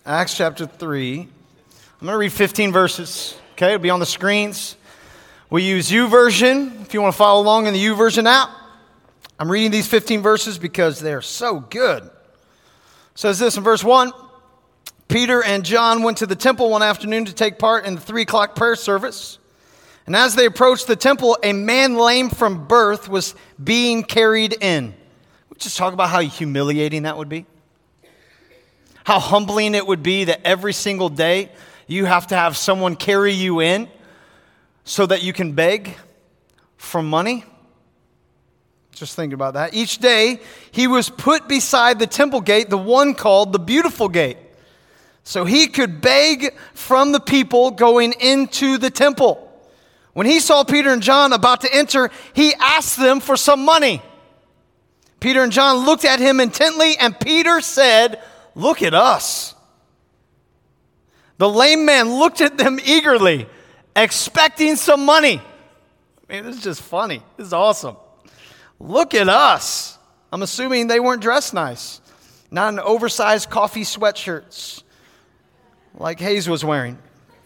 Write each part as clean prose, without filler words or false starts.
Acts chapter 3. I'm going to read 15 verses. Okay, it'll be on the screens. We use YouVersion if you want to follow along in the YouVersion app. I'm reading these 15 verses because they're so good. It says this in verse 1. Peter and John went to the temple one afternoon to take part in the 3 o'clock prayer service. And as they approached the temple, a man lame from birth was being carried in. We just talk about how humiliating that would be. How humbling it would be that every single day you have to have someone carry you in so that you can beg for money. Just think about that. Each day he was put beside the temple gate, the one called the Beautiful Gate, so he could beg from the people going into the temple. When he saw Peter and John about to enter, he asked them for some money. Peter and John looked at him intently, and Peter said, "Look at us." The lame man looked at them eagerly, expecting some money. I mean, this is just funny. This is awesome. Look at us. I'm assuming they weren't dressed nice. Not in oversized coffee sweatshirts like Hayes was wearing.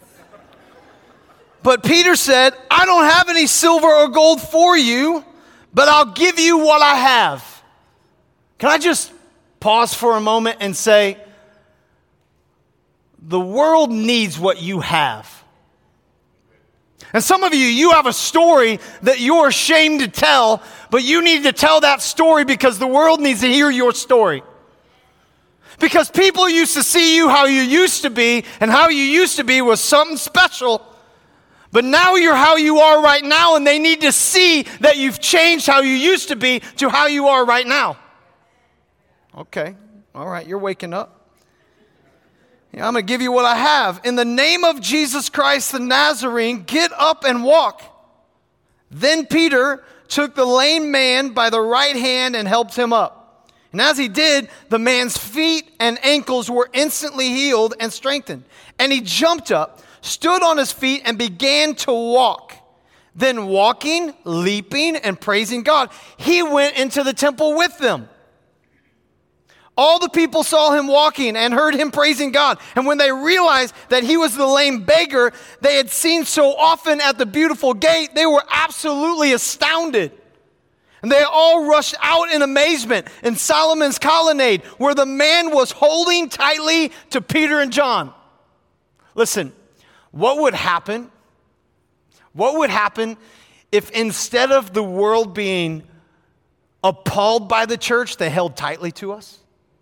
But Peter said, "I don't have any silver or gold for you, but I'll give you what I have." Can I just pause for a moment and say, the world needs what you have. And some of you have a story that you're ashamed to tell, but you need to tell that story because the world needs to hear your story. Because people used to see you how you used to be, and how you used to be was something special. But now you're how you are right now, and they need to see that you've changed how you used to be to how you are right now. Okay, all right, you're waking up. Yeah, I'm going to give you what I have. In the name of Jesus Christ the Nazarene, get up and walk. Then Peter took the lame man by the right hand and helped him up. And as he did, the man's feet and ankles were instantly healed and strengthened. And he jumped up, stood on his feet, and began to walk. Then walking, leaping, and praising God, he went into the temple with them. All the people saw him walking and heard him praising God. And when they realized that he was the lame beggar they had seen so often at the Beautiful Gate, they were absolutely astounded. And they all rushed out in amazement in Solomon's colonnade, where the man was holding tightly to Peter and John. Listen, what would happen? What would happen if instead of the world being appalled by the church, they held tightly to us?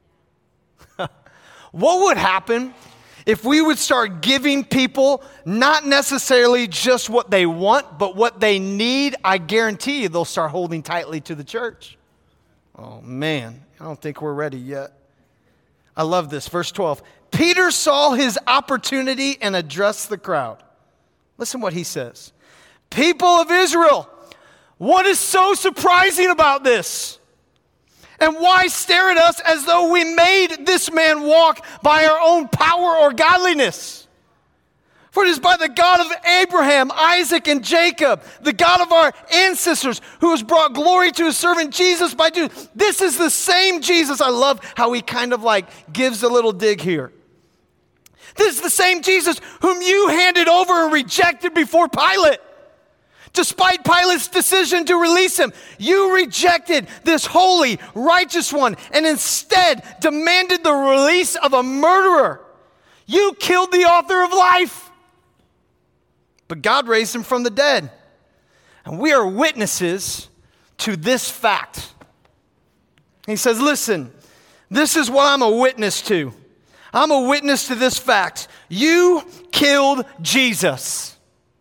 What would happen if we would start giving people not necessarily just what they want, but what they need? I guarantee you they'll start holding tightly to the church. Oh man, I don't think we're ready yet. I love this. Verse 12. Peter saw his opportunity and addressed the crowd. Listen what he says. People of Israel, what is so surprising about this? And why stare at us as though we made this man walk by our own power or godliness? For it is by the God of Abraham, Isaac, and Jacob, the God of our ancestors, who has brought glory to his servant Jesus by doing. This is the same Jesus. I love how he kind of like gives a little dig here. This is the same Jesus whom you handed over and rejected before Pilate. Despite Pilate's decision to release him, you rejected this holy, righteous one and instead demanded the release of a murderer. You killed the author of life. But God raised him from the dead. And we are witnesses to this fact. He says, listen, this is what I'm a witness to. I'm a witness to this fact. You killed Jesus.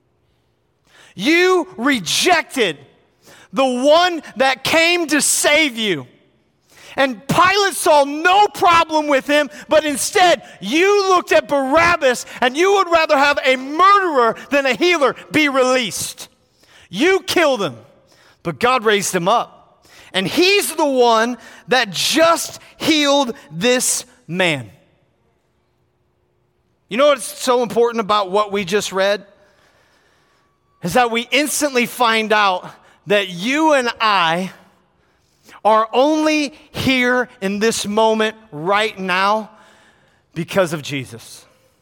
You rejected the one that came to save you. And Pilate saw no problem with him, but instead you looked at Barabbas and you would rather have a murderer than a healer be released. You killed him, but God raised him up. And he's the one that just healed this man. You know what's so important about what we just read? Is that we instantly find out that you and I are only here in this moment right now because of Jesus.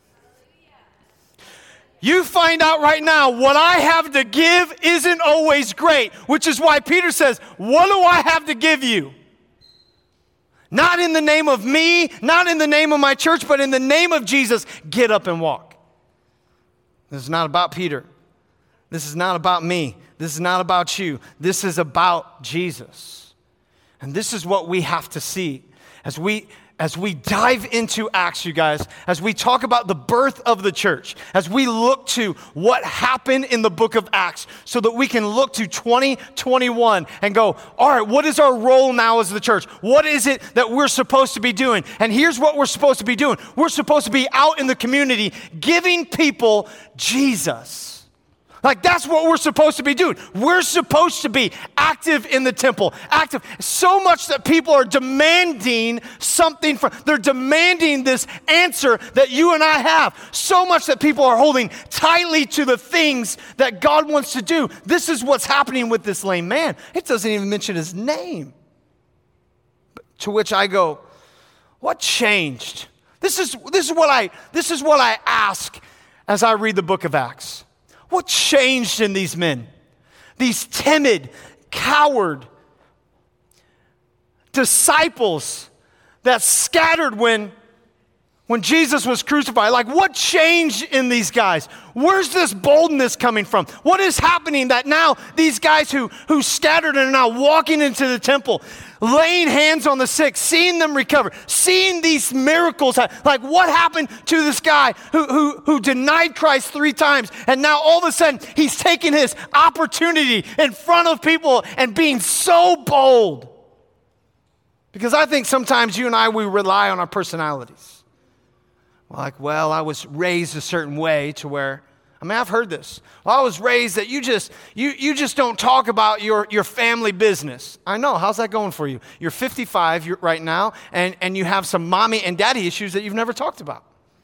You find out right now what I have to give isn't always great, which is why Peter says, what do I have to give you? Not in the name of me, not in the name of my church, but in the name of Jesus, get up and walk. This is not about Peter. This is not about me. This is not about you. This is about Jesus. And this is what we have to see as we dive into Acts, you guys, as we talk about the birth of the church, as we look to what happened in the book of Acts so that we can look to 2021 and go, all right, what is our role now as the church? What is it that we're supposed to be doing? And here's what we're supposed to be doing. We're supposed to be out in the community giving people Jesus. Like, that's what we're supposed to be doing. We're supposed to be active in the temple, active. So much that people are demanding something they're demanding this answer that you and I have. So much that people are holding tightly to the things that God wants to do. This is what's happening with this lame man. It doesn't even mention his name. To which I go, what changed? This is what I ask as I read the book of Acts. What changed in these men? These timid, coward disciples that scattered when Jesus was crucified. Like, what changed in these guys? Where's this boldness coming from? What is happening that now these guys who scattered and are now walking into the temple, laying hands on the sick, seeing them recover, seeing these miracles? Like, what happened to this guy who denied Christ 3 times, and now all of a sudden he's taking his opportunity in front of people and being so bold? Because I think sometimes you and I, we rely on our personalities. Like, well, I was raised a certain way to where, I've heard this. Well, I was raised that you just don't talk about your family business. I know. How's that going for you? You're 55 right now, and you have some mommy and daddy issues that you've never talked about.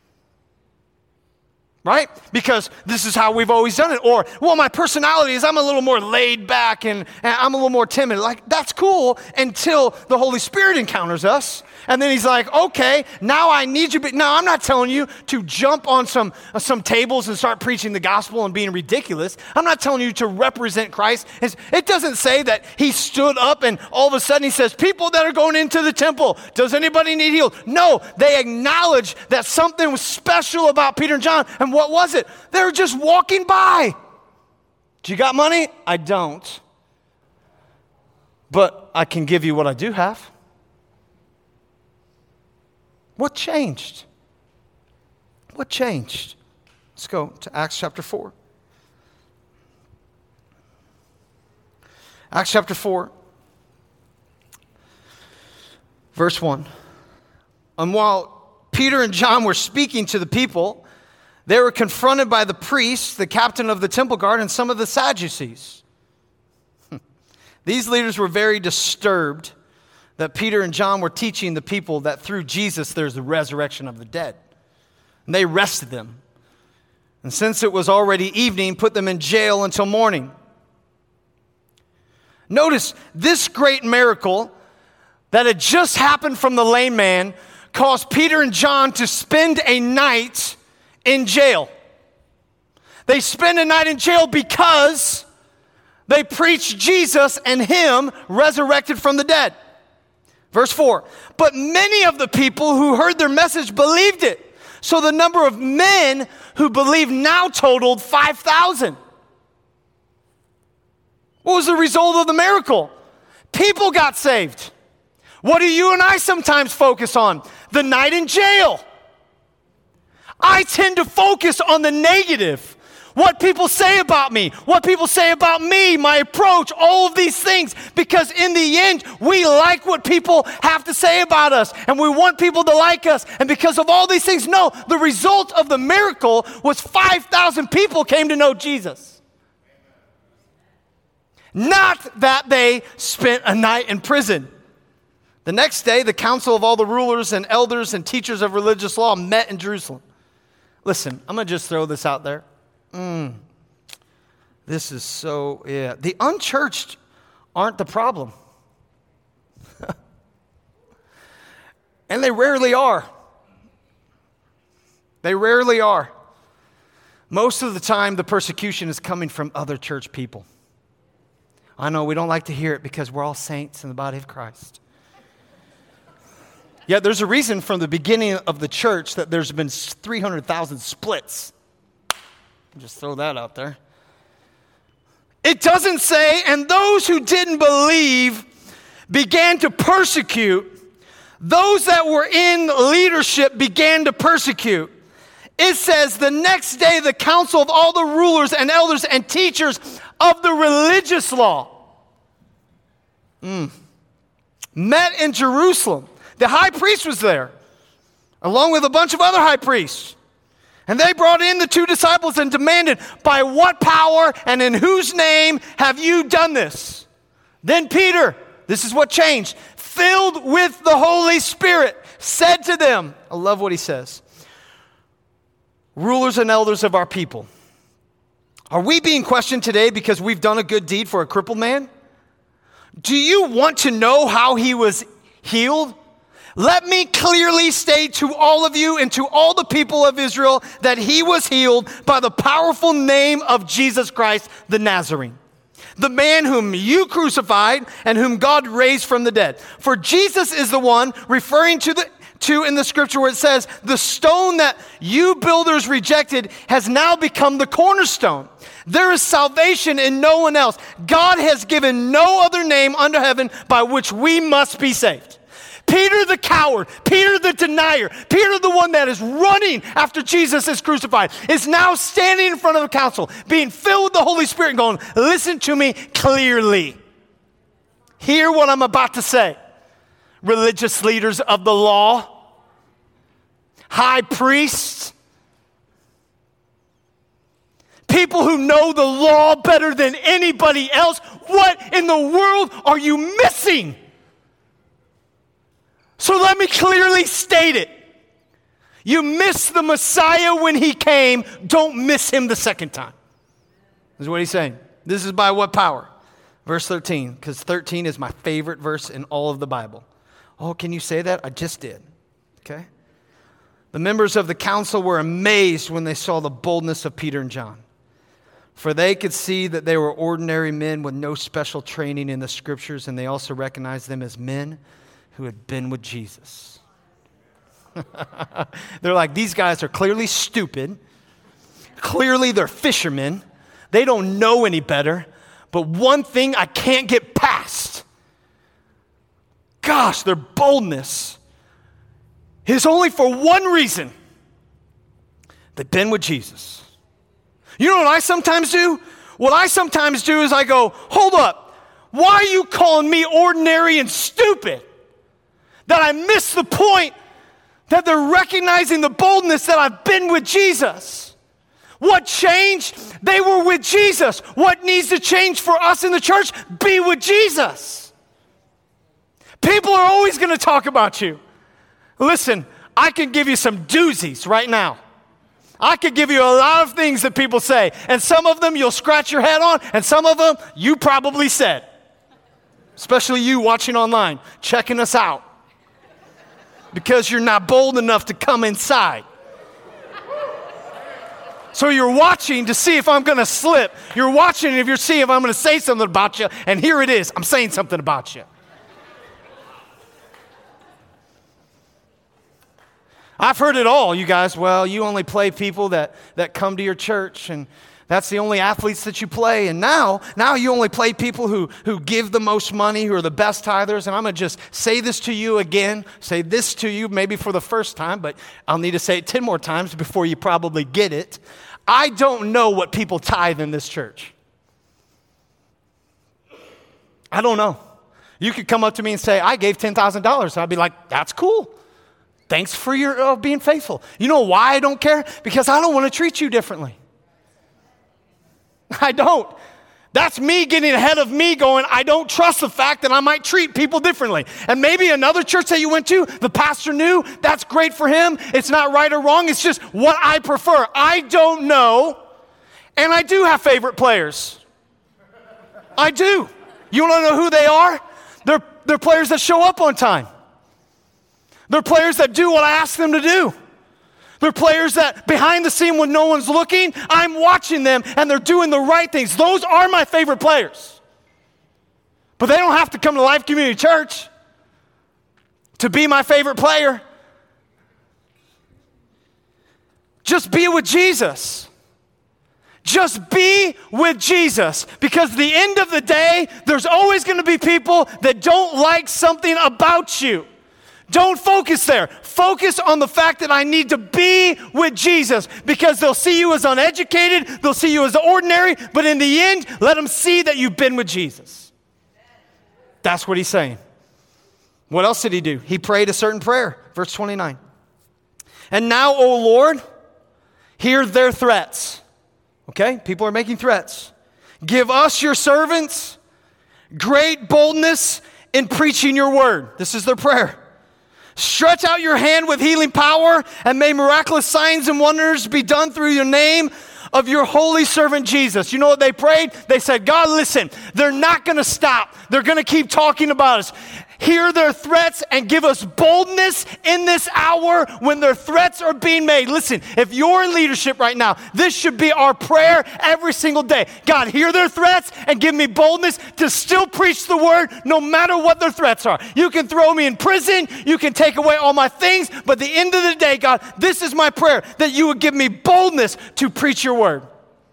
Right? Because this is how we've always done it. Or, well, my personality is I'm a little more laid back and I'm a little more timid. Like, that's cool until the Holy Spirit encounters us. And then he's like, okay, now I need you. But no, I'm not telling you to jump on some tables and start preaching the gospel and being ridiculous. I'm not telling you to represent Christ. It doesn't say that he stood up and all of a sudden he says, people that are going into the temple, does anybody need healed? No, they acknowledge that something was special about Peter and John. And what was it? They were just walking by. Do you got money? I don't. But I can give you what I do have. What changed? What changed? Let's go to Acts chapter 4. Acts chapter 4, verse 1. And while Peter and John were speaking to the people, they were confronted by the priests, the captain of the temple guard, and some of the Sadducees. These leaders were very disturbed that Peter and John were teaching the people that through Jesus there's the resurrection of the dead. And they arrested them. And since it was already evening, put them in jail until morning. Notice this great miracle that had just happened from the lame man caused Peter and John to spend a night in jail. They spend a night in jail because they preached Jesus and him resurrected from the dead. Verse 4, but many of the people who heard their message believed it. So the number of men who believed now totaled 5,000. What was the result of the miracle? People got saved. What do you and I sometimes focus on? The night in jail. I tend to focus on the negative. What people say about me, what people say about me, my approach, all of these things. Because in the end, we like what people have to say about us. And we want people to like us. And because of all these things, no, the result of the miracle was 5,000 people came to know Jesus. Not that they spent a night in prison. The next day, the council of all the rulers and elders and teachers of religious law met in Jerusalem. Listen, I'm going to just throw this out there. This is so, yeah. The unchurched aren't the problem. And they rarely are. They rarely are. Most of the time, the persecution is coming from other church people. I know we don't like to hear it because we're all saints in the body of Christ. Yet there's a reason from the beginning of the church that there's been 300,000 splits. Just throw that out there. It doesn't say, and those who didn't believe began to persecute. Those that were in leadership began to persecute. It says the next day the council of all the rulers and elders and teachers of the religious law met in Jerusalem. The high priest was there, along with a bunch of other high priests. And they brought in the 2 disciples and demanded, by what power and in whose name have you done this? Then Peter, this is what changed, filled with the Holy Spirit, said to them, I love what he says, rulers and elders of our people, are we being questioned today because we've done a good deed for a crippled man? Do you want to know how he was healed? Let me clearly state to all of you and to all the people of Israel that he was healed by the powerful name of Jesus Christ the Nazarene, the man whom you crucified and whom God raised from the dead. For Jesus is the one referring to in the scripture where it says, the stone that you builders rejected has now become the cornerstone. There is salvation in no one else. God has given no other name under heaven by which we must be saved. Peter the coward, Peter the denier, Peter the one that is running after Jesus is crucified, is now standing in front of the council, being filled with the Holy Spirit and going, listen to me clearly. Hear what I'm about to say. Religious leaders of the law, high priests, people who know the law better than anybody else. What in the world are you missing? So let me clearly state it. You miss the Messiah when he came. Don't miss him the second time. This is what he's saying. This is by what power? Verse 13, because 13 is my favorite verse in all of the Bible. Oh, can you say that? I just did. Okay. The members of the council were amazed when they saw the boldness of Peter and John. For they could see that they were ordinary men with no special training in the scriptures, and they also recognized them as men who had been with Jesus. They're like, these guys are clearly stupid. Clearly they're fishermen. They don't know any better. But one thing I can't get past, gosh, their boldness is only for one reason. They've been with Jesus. You know what I sometimes do? What I sometimes do is I go, hold up. Why are you calling me ordinary and stupid? That I miss the point that they're recognizing the boldness that I've been with Jesus. What changed? They were with Jesus. What needs to change for us in the church? Be with Jesus. People are always going to talk about you. Listen, I can give you some doozies right now. I could give you a lot of things that people say, and some of them you'll scratch your head on, and some of them you probably said. Especially you watching online, checking us out. Because you're not bold enough to come inside. So you're watching to see if I'm going to slip. You're watching if you're seeing if I'm going to say something about you. And here it is. I'm saying something about you. I've heard it all, you guys. Well, you only play people that come to your church, and that's the only athletes that you play. And now you only play people who give the most money, who are the best tithers. And I'm going to just say this to you again, say this to you maybe for the first time, but I'll need to say it 10 more times before you probably get it. I don't know what people tithe in this church. I don't know. You could come up to me and say, I gave $10,000. And I'd be like, that's cool. Thanks for your being faithful. You know why I don't care? Because I don't want to treat you differently. I don't. That's me getting ahead of me going, I don't trust the fact that I might treat people differently. And maybe another church that you went to, the pastor knew, that's great for him. It's not right or wrong. It's just what I prefer. I don't know. And I do have favorite players. I do. You want to know who they are? They're players that show up on time. They're players that do what I ask them to do. They're players that behind the scene when no one's looking, I'm watching them and they're doing the right things. Those are my favorite players. But they don't have to come to Life Community Church to be my favorite player. Just be with Jesus. Just be with Jesus. Because at the end of the day, there's always going to be people that don't like something about you. Don't focus there. Focus on the fact that I need to be with Jesus, because they'll see you as uneducated, they'll see you as ordinary, but in the end, let them see that you've been with Jesus. That's what he's saying. What else did he do? He prayed a certain prayer. Verse 29. And now, O Lord, hear their threats. Okay, people are making threats. Give us, your servants, great boldness in preaching your word. This is their prayer. Stretch out your hand with healing power, and may miraculous signs and wonders be done through your name of your holy servant Jesus. You know what they prayed? They said, God, listen, they're not going to stop. They're going to keep talking about us. Hear their threats and give us boldness in this hour when their threats are being made. Listen, if you're in leadership right now, this should be our prayer every single day. God, hear their threats and give me boldness to still preach the word no matter what their threats are. You can throw me in prison. You can take away all my things. But at the end of the day, God, this is my prayer, that you would give me boldness to preach your word.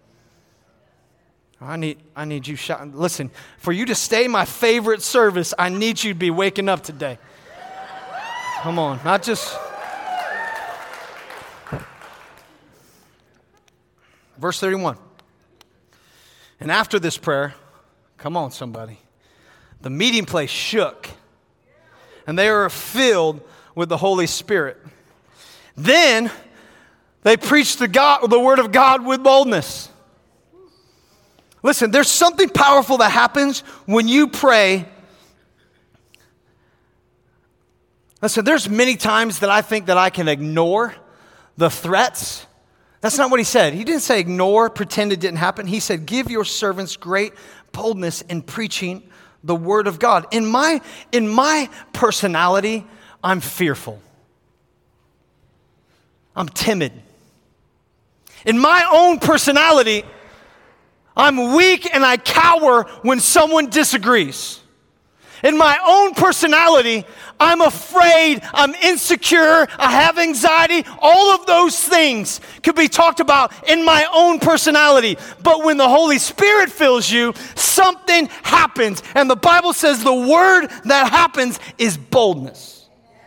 I need you shouting. Listen, for you to stay my favorite service, I need you to be waking up today. Come on, not just. Verse 31. And after this prayer, come on, somebody, the meeting place shook, and they were filled with the Holy Spirit. Then they preached the word of God with boldness. Listen, there's something powerful that happens when you pray. Listen, there's many times that I think that I can ignore the threats. That's not what he said. He didn't say ignore, pretend it didn't happen. He said, give your servants great boldness in preaching the word of God. In my personality, I'm fearful. I'm timid. In my own personality, I'm weak and I cower when someone disagrees. In my own personality, I'm afraid, I'm insecure, I have anxiety. All of those things could be talked about in my own personality. But when the Holy Spirit fills you, something happens. And the Bible says the word that happens is boldness.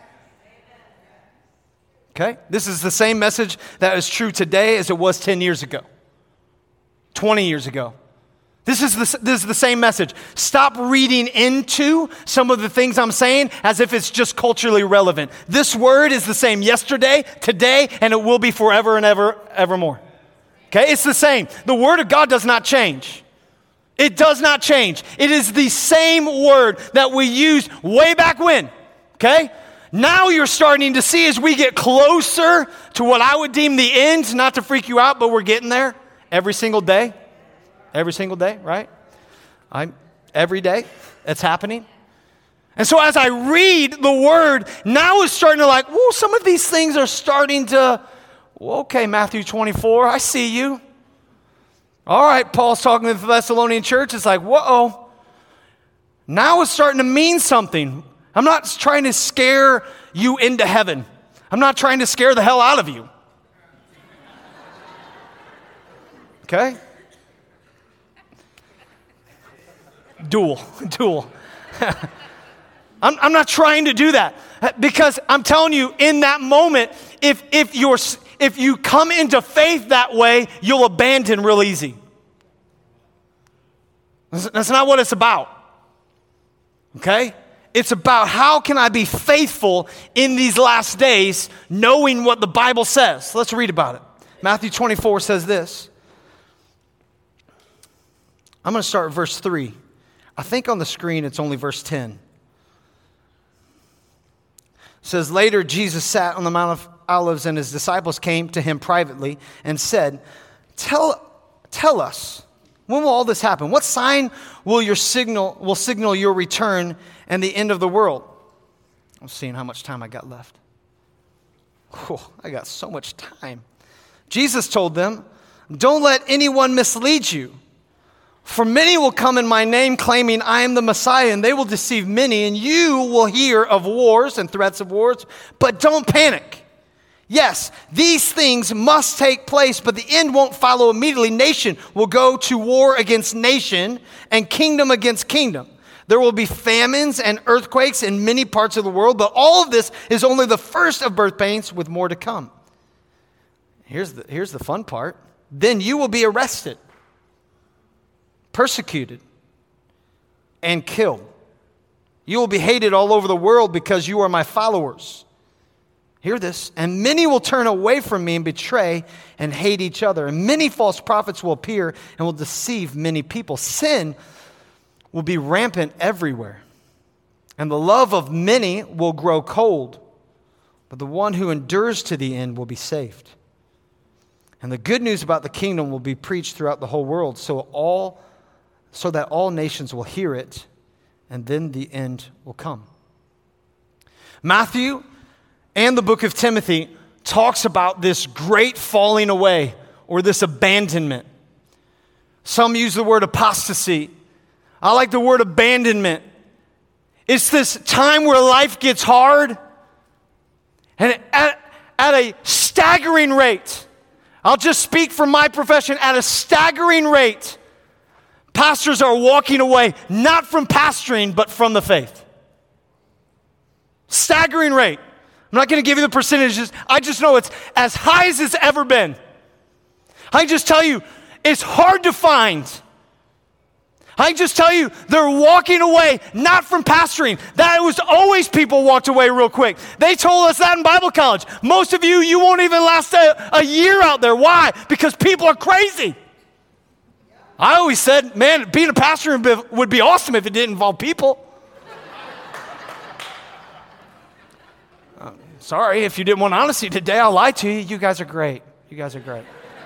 Okay? This is the same message that is true today as it was 10 years ago. 20 years ago. This is the same message. Stop reading into some of the things I'm saying as if it's just culturally relevant. This word is the same yesterday, today, and it will be forever and evermore. Okay? It's the same. The word of God does not change. It does not change. It is the same word that we used way back when. Okay? Now you're starting to see as we get closer to what I would deem the end, not to freak you out, but we're getting there. Every single day, right? Every day, it's happening. And so as I read the word, now it's starting to like, whoa, some of these things are starting to, okay, Matthew 24, I see you. All right, Paul's talking to the Thessalonian church. It's like, whoa, now it's starting to mean something. I'm not trying to scare you into heaven. I'm not trying to scare the hell out of you. Okay? Dual. I'm not trying to do that, because I'm telling you, in that moment, if you come into faith that way, you'll abandon real easy. That's not what it's about. Okay? It's about how can I be faithful in these last days, knowing what the Bible says. Let's read about it. Matthew 24 says this. I'm going to start at verse 3. I think on the screen it's only verse 10. It says, later Jesus sat on the Mount of Olives, and his disciples came to him privately and said, Tell us, when will all this happen? What sign will signal your return and the end of the world? I'm seeing how much time I got left. I got so much time. Jesus told them, don't let anyone mislead you. For many will come in my name claiming I am the Messiah, and they will deceive many, and you will hear of wars and threats of wars, but don't panic. Yes, these things must take place, but the end won't follow immediately. Nation will go to war against nation and kingdom against kingdom. There will be famines and earthquakes in many parts of the world, but all of this is only the first of birth pains with more to come. Here's the fun part. Then you will be arrested, persecuted, and killed. You will be hated all over the world because you are my followers. Hear this. And many will turn away from me and betray and hate each other. And many false prophets will appear and will deceive many people. Sin will be rampant everywhere. And the love of many will grow cold. But the one who endures to the end will be saved. And the good news about the kingdom will be preached throughout the whole world so that all nations will hear it, and then the end will come. Matthew and the book of Timothy talks about this great falling away or this abandonment. Some use the word apostasy. I like the word abandonment. It's this time where life gets hard, and at a staggering rate, I'll just speak from my profession, at a staggering rate, pastors are walking away, not from pastoring, but from the faith. Staggering rate. I'm not going to give you the percentages. I just know it's as high as it's ever been. I just tell you, it's hard to find. I just tell you, they're walking away, not from pastoring. That was always people walked away real quick. They told us that in Bible college. Most of you won't even last a year out there. Why? Because people are crazy. I always said, man, being a pastor would be awesome if it didn't involve people. Sorry, if you didn't want honesty today, I'll lie to you. You guys are great. You guys are great.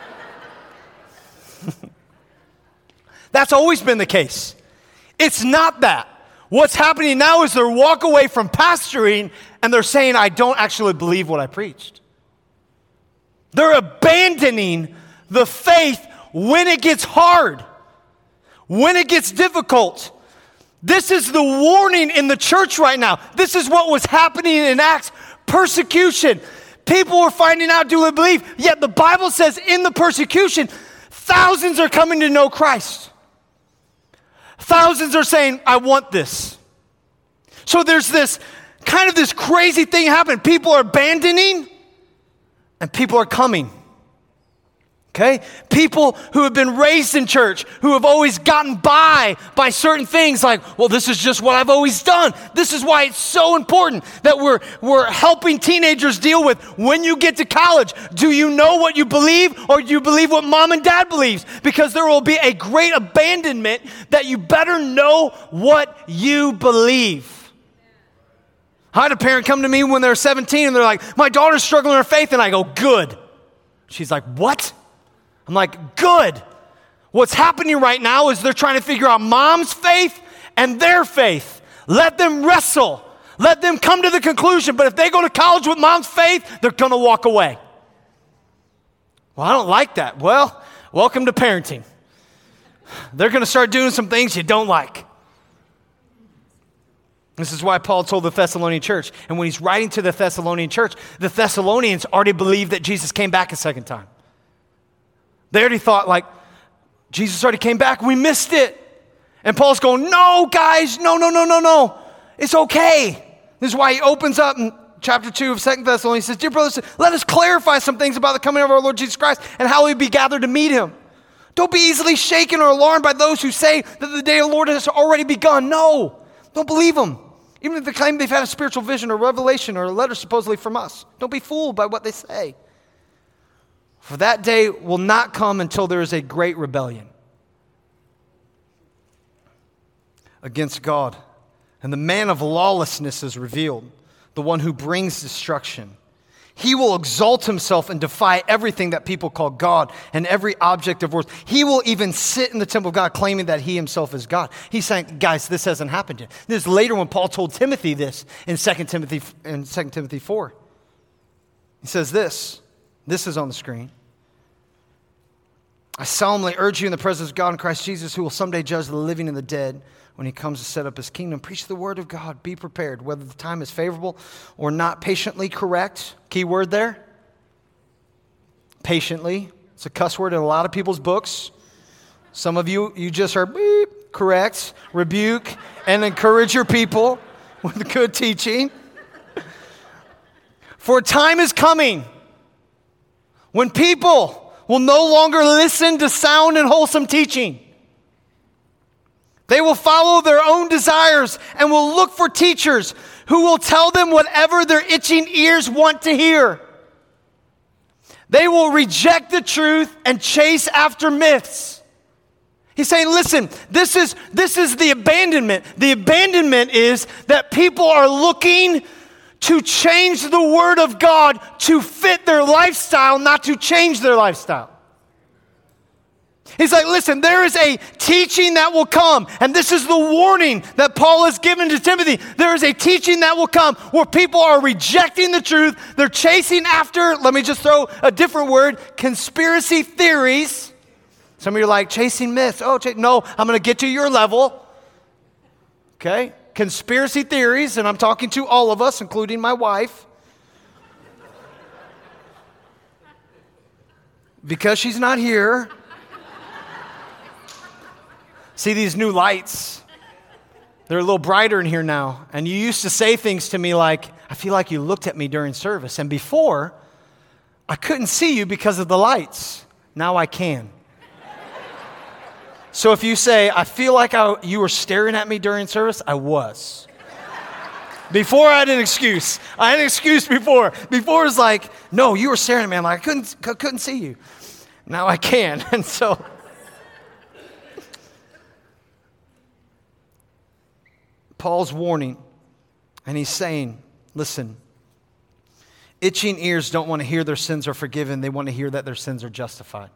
That's always been the case. It's not that. What's happening now is they're walk away from pastoring and they're saying, I don't actually believe what I preached. They're abandoning the faith when it gets hard, when it gets difficult. This is the warning in the church right now. This is what was happening in Acts. Persecution. People were finding out, do they believe? Yet the Bible says in the persecution, thousands are coming to know Christ. Thousands are saying, I want this. So there's this kind of this crazy thing happening. People are abandoning and people are coming. Okay? People who have been raised in church, who have always gotten by certain things like, well, this is just what I've always done. This is why it's so important that we're helping teenagers deal with when you get to college. Do you know what you believe, or do you believe what mom and dad believes? Because there will be a great abandonment that you better know what you believe. I had a parent come to me when they were 17 and they're like, my daughter's struggling in her faith, and I go, good. She's like, what? I'm like, good. What's happening right now is they're trying to figure out mom's faith and their faith. Let them wrestle. Let them come to the conclusion. But if they go to college with mom's faith, they're going to walk away. Well, I don't like that. Well, welcome to parenting. They're going to start doing some things you don't like. This is why Paul told the Thessalonian church. And when he's writing to the Thessalonian church, the Thessalonians already believed that Jesus came back a second time. They already thought, like, Jesus already came back. We missed it. And Paul's going, no, guys, no. It's okay. This is why he opens up in chapter 2 of 2 Thessalonians. He says, dear brothers, let us clarify some things about the coming of our Lord Jesus Christ and how we'll be gathered to meet him. Don't be easily shaken or alarmed by those who say that the day of the Lord has already begun. No, don't believe them. Even if they claim they've had a spiritual vision or revelation or a letter supposedly from us. Don't be fooled by what they say. For that day will not come until there is a great rebellion against God. And the man of lawlessness is revealed, the one who brings destruction. He will exalt himself and defy everything that people call God and every object of worship. He will even sit in the temple of God claiming that he himself is God. He's saying, guys, this hasn't happened yet. This is later when Paul told Timothy this in 2 Timothy 4. He says this. This is on the screen. I solemnly urge you in the presence of God and Christ Jesus, who will someday judge the living and the dead when he comes to set up his kingdom. Preach the word of God. Be prepared, whether the time is favorable or not. Patiently correct. Key word there. Patiently. It's a cuss word in a lot of people's books. Some of you just heard beep, correct, rebuke, and encourage your people with good teaching. For a time is coming when people will no longer listen to sound and wholesome teaching. They will follow their own desires and will look for teachers who will tell them whatever their itching ears want to hear. They will reject the truth and chase after myths. He's saying, listen, this is the abandonment. The abandonment is that people are looking to change the word of God to fit their lifestyle, not to change their lifestyle. He's like, listen, there is a teaching that will come, and this is the warning that Paul has given to Timothy. There is a teaching that will come where people are rejecting the truth. They're chasing after, let me just throw a different word, conspiracy theories. Some of you are like, chasing myths. No, I'm going to get to your level. Okay? Conspiracy theories, and I'm talking to all of us, including my wife. Because she's not here. See these new lights? They're a little brighter in here now. And you used to say things to me like, I feel like you looked at me during service. And before, I couldn't see you because of the lights. Now I can. So if you say, I feel like you were staring at me during service, I was. Before I had an excuse. I had an excuse before. Before it was like, no, you were staring at me. I'm like, I couldn't see you. Now I can. And so Paul's warning, and he's saying, listen, itching ears don't want to hear their sins are forgiven. They want to hear that their sins are justified.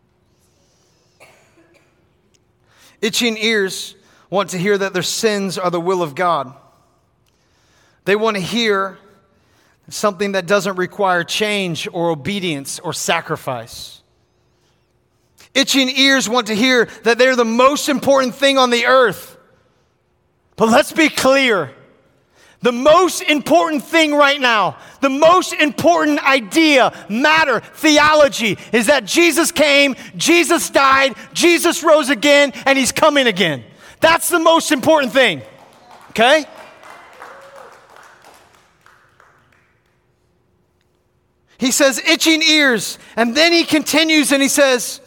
Itching ears want to hear that their sins are the will of God. They want to hear something that doesn't require change or obedience or sacrifice. Itching ears want to hear that they're the most important thing on the earth. But let's be clear. The most important thing right now, the most important idea, matter, theology, is that Jesus came, Jesus died, Jesus rose again, and he's coming again. That's the most important thing. Okay? He says, itching ears. And then he continues and he says,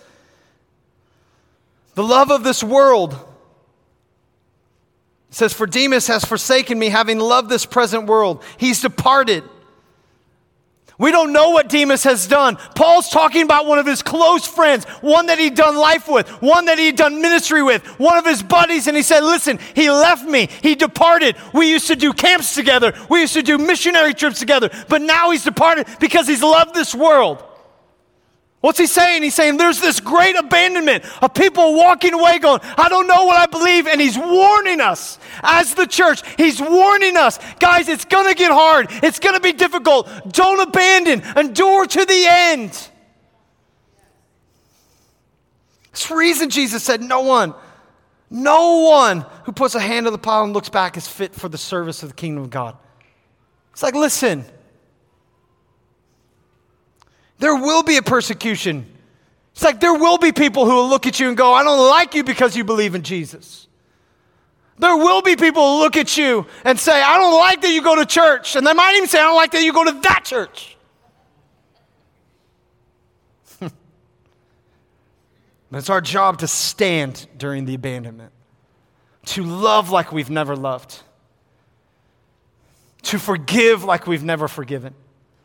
the love of this world. It says, for Demas has forsaken me, having loved this present world. He's departed. We don't know what Demas has done. Paul's talking about one of his close friends, one that he'd done life with, one that he'd done ministry with, one of his buddies, and he said, listen, he left me, he departed. We used to do camps together, we used to do missionary trips together, but now he's departed because he's loved this world. What's he saying? He's saying there's this great abandonment of people walking away going, I don't know what I believe. And he's warning us as the church. He's warning us. Guys, it's going to get hard. It's going to be difficult. Don't abandon. Endure to the end. That's the reason Jesus said no one who puts a hand on the plow and looks back is fit for the service of the kingdom of God. It's like, listen. There will be a persecution. It's like there will be people who will look at you and go, I don't like you because you believe in Jesus. There will be people who look at you and say, I don't like that you go to church. And they might even say, I don't like that you go to that church. But it's our job to stand during the abandonment, to love like we've never loved, to forgive like we've never forgiven,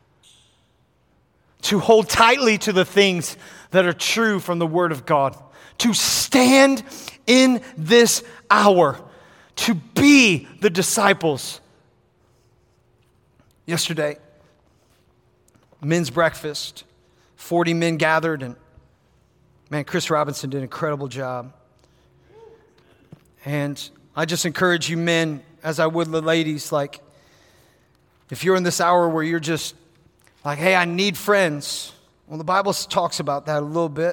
to hold tightly to the things that are true from the Word of God, to stand in this hour, to be the disciples. Yesterday, men's breakfast, 40 men gathered, and man, Chris Robinson did an incredible job. And I just encourage you men, as I would the ladies, like, if you're in this hour where you're just Like, hey, I need friends. Well, the Bible talks about that a little bit.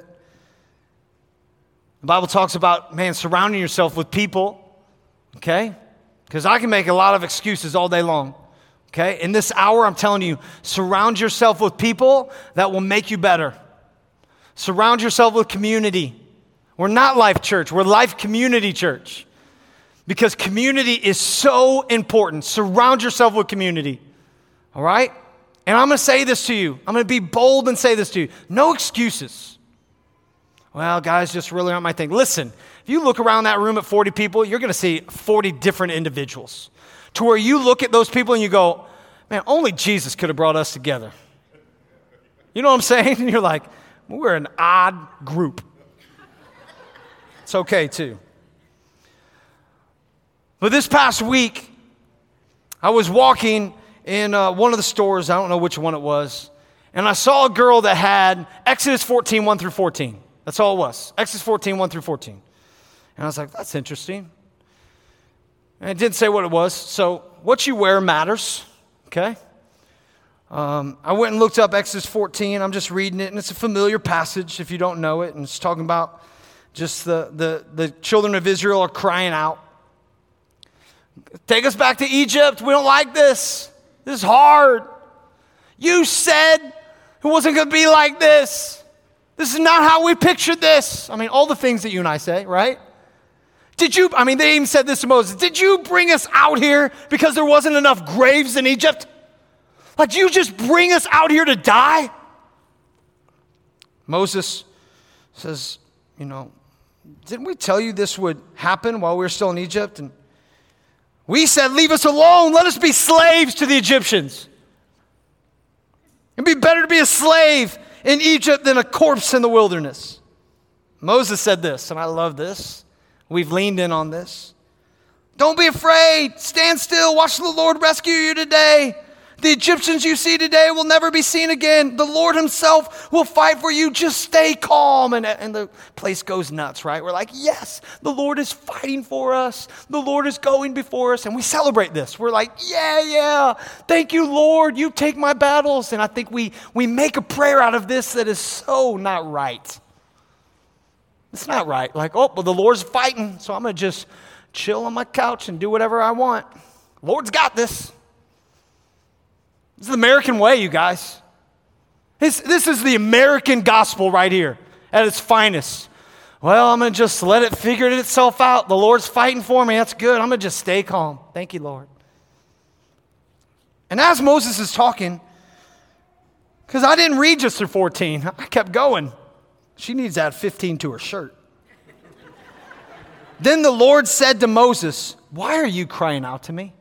The Bible talks about, man, surrounding yourself with people, okay? Because I can make a lot of excuses all day long, okay? In this hour, I'm telling you, surround yourself with people that will make you better. Surround yourself with community. We're not Life Church. We're Life Community Church. Because community is so important. Surround yourself with community, all right? And I'm going to say this to you. I'm going to be bold and say this to you. No excuses. Well, guys, just really aren't my thing. Listen, if you look around that room at 40 people, you're going to see 40 different individuals. To where you look at those people and you go, man, only Jesus could have brought us together. You know what I'm saying? And you're like, we're an odd group. It's okay, too. But this past week, I was walking in one of the stores, I don't know which one it was, and I saw a girl that had Exodus 14, 1 through 14. That's all it was. Exodus 14, 1 through 14. And I was like, that's interesting. And it didn't say what it was. So what you wear matters, okay? I went and looked up Exodus 14. I'm just reading it, and it's a familiar passage if you don't know it. And it's talking about just the children of Israel are crying out. Take us back to Egypt. We don't like this. This is hard. You said it wasn't going to be like this. This is not how we pictured this. I mean, all the things that you and I say, right? They even said this to Moses. Did you bring us out here because there wasn't enough graves in Egypt? Like, you just bring us out here to die? Moses says, didn't we tell you this would happen while we were still in Egypt? And we said, leave us alone. Let us be slaves to the Egyptians. It'd be better to be a slave in Egypt than a corpse in the wilderness. Moses said this, and I love this. We've leaned in on this. Don't be afraid. Stand still. Watch the Lord rescue you today. The Egyptians you see today will never be seen again. The Lord himself will fight for you. Just stay calm. And the place goes nuts, right? We're like, yes, the Lord is fighting for us. The Lord is going before us. And we celebrate this. We're like, yeah. Thank you, Lord. You take my battles. And I think we make a prayer out of this that is so not right. It's not right. Like, well, the Lord's fighting, so I'm going to just chill on my couch and do whatever I want. Lord's got this. This is the American way, you guys. This is the American gospel right here at its finest. Well, I'm going to just let it figure itself out. The Lord's fighting for me. That's good. I'm going to just stay calm. Thank you, Lord. And as Moses is talking, because I didn't read just through 14, I kept going. She needs to add 15 to her shirt. Then the Lord said to Moses, why are you crying out to me?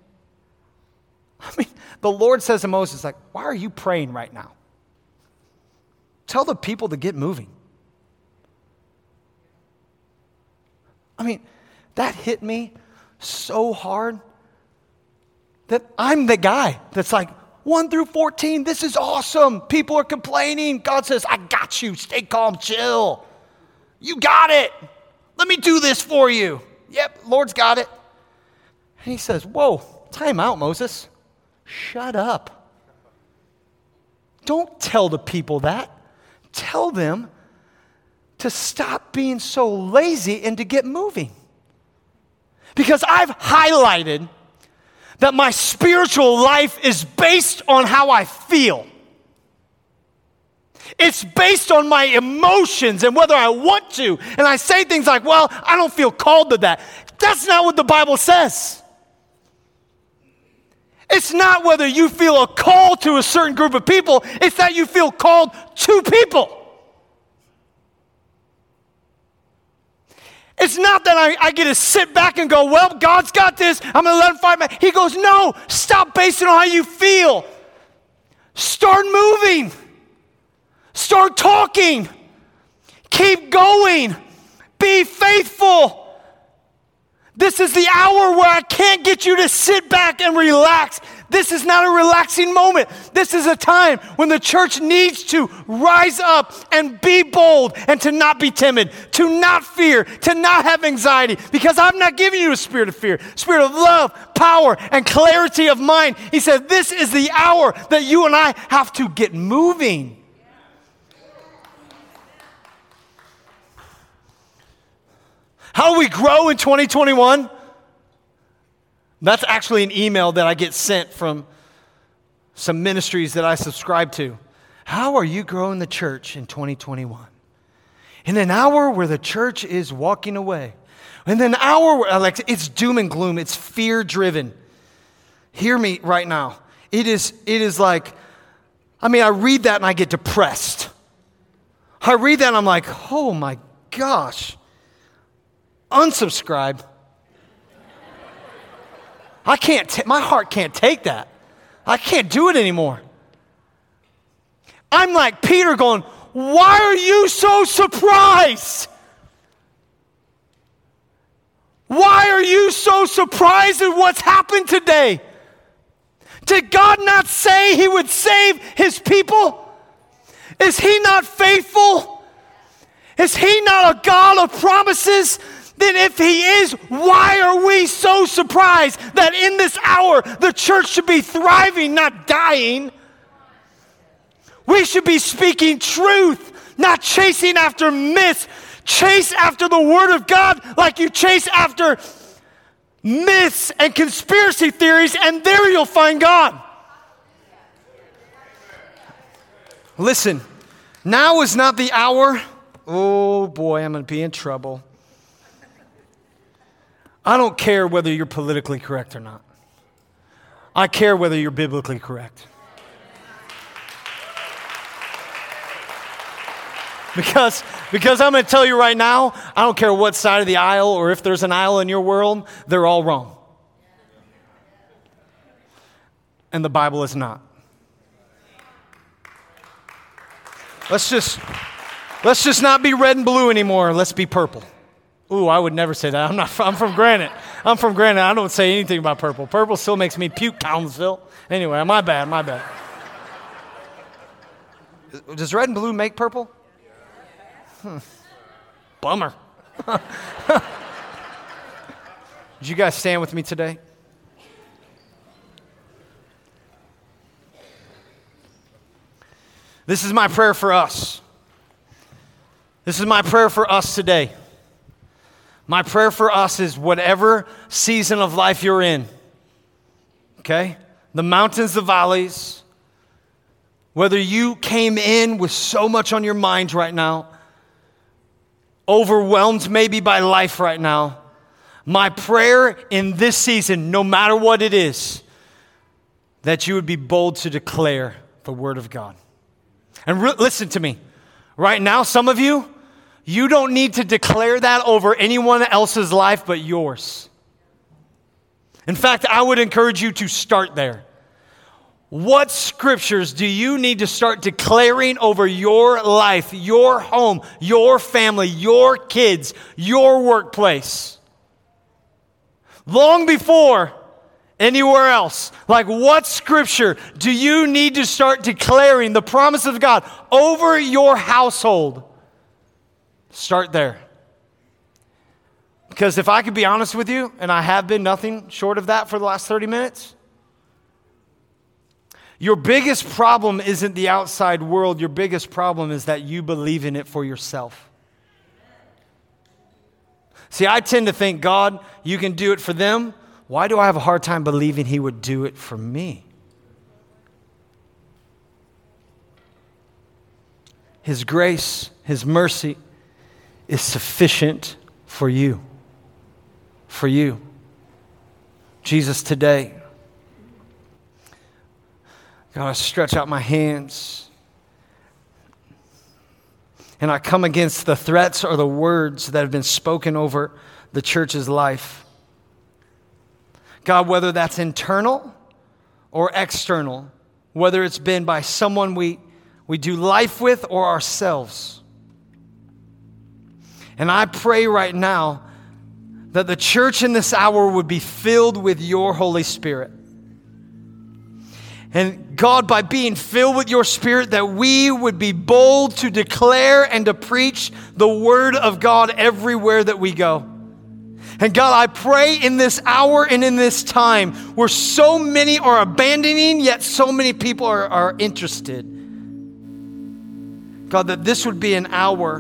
The Lord says to Moses, like, why are you praying right now? Tell the people to get moving. That hit me so hard that I'm the guy that's like, 1 through 14, this is awesome. People are complaining. God says, I got you. Stay calm, chill. You got it. Let me do this for you. Yep, Lord's got it. And he says, whoa, time out, Moses. Shut up. Don't tell the people that. Tell them to stop being so lazy and to get moving. Because I've highlighted that my spiritual life is based on how I feel. It's based on my emotions and whether I want to. And I say things like, well, I don't feel called to that. That's not what the Bible says. It's not whether you feel a call to a certain group of people. It's that you feel called to people. It's not that I get to sit back and go, well, God's got this. I'm going to let him fight me. He goes, no, stop basing on how you feel. Start moving. Start talking. Keep going. Be faithful. This is the hour where I can't get you to sit back and relax. This is not a relaxing moment. This is a time when the church needs to rise up and be bold and to not be timid, to not fear, to not have anxiety, because I'm not giving you a spirit of fear, spirit of love, power, and clarity of mind. He said, this is the hour that you and I have to get moving. How do we grow in 2021? That's actually an email that I get sent from some ministries that I subscribe to. How are you growing the church in 2021? In an hour where the church is walking away. In an hour where it's doom and gloom. It's fear-driven. Hear me right now. It is like, I read that and I get depressed. I read that and I'm like, oh my gosh. Unsubscribe. My heart can't take that. I can't do it anymore. I'm like Peter going, why are you so surprised? Why are you so surprised at what's happened today? Did God not say he would save his people? Is he not faithful? Is he not a God of promises? Then if he is, why are we so surprised that in this hour the church should be thriving, not dying? We should be speaking truth, not chasing after myths. Chase after the Word of God like you chase after myths and conspiracy theories, and there you'll find God. Listen, now is not the hour. Oh boy, I'm going to be in trouble. I don't care whether you're politically correct or not. I care whether you're biblically correct. Because I'm going to tell you right now, I don't care what side of the aisle or if there's an aisle in your world, they're all wrong. And the Bible is not. Let's just not be red and blue anymore. Let's be purple. Ooh, I would never say that. I'm from Granite. I don't say anything about purple. Purple still makes me puke, Townsville. Anyway, my bad. Does red and blue make purple? Bummer. Did you guys stand with me today? This is my prayer for us. This is my prayer for us today. My prayer for us is whatever season of life you're in, okay? The mountains, the valleys, whether you came in with so much on your mind right now, overwhelmed maybe by life right now, my prayer in this season, no matter what it is, that you would be bold to declare the Word of God. And listen to me. Right now, some of you, you don't need to declare that over anyone else's life but yours. In fact, I would encourage you to start there. What scriptures do you need to start declaring over your life, your home, your family, your kids, your workplace? Long before anywhere else. Like, what scripture do you need to start declaring the promise of God over your household? Start there. Because if I could be honest with you, and I have been nothing short of that for the last 30 minutes, your biggest problem isn't the outside world. Your biggest problem is that you believe in it for yourself. See, I tend to think, God, you can do it for them. Why do I have a hard time believing he would do it for me? His grace, his mercy is sufficient for you. For you. Jesus, today, God, I stretch out my hands and I come against the threats or the words that have been spoken over the church's life. God, whether that's internal or external, whether it's been by someone we do life with or ourselves. And I pray right now that the church in this hour would be filled with your Holy Spirit. And God, by being filled with your Spirit, that we would be bold to declare and to preach the word of God everywhere that we go. And God, I pray in this hour and in this time where so many are abandoning, yet so many people are interested. God, that this would be an hour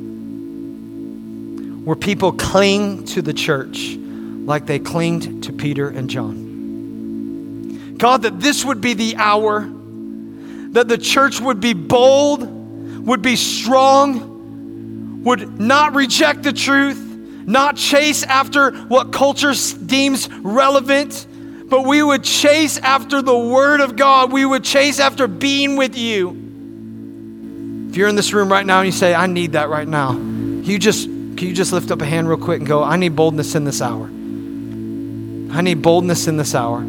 where people cling to the church like they clinged to Peter and John. God, that this would be the hour that the church would be bold, would be strong, would not reject the truth, not chase after what culture deems relevant, but we would chase after the word of God. We would chase after being with you. If you're in this room right now and you say, I need that right now, can you just lift up a hand real quick and go, I need boldness in this hour. I need boldness in this hour.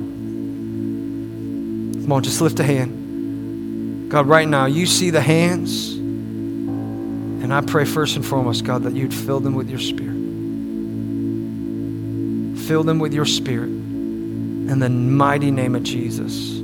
Come on, just lift a hand. God, right now, you see the hands. And I pray first and foremost, God, that you'd fill them with your Spirit. Fill them with your Spirit. In the mighty name of Jesus.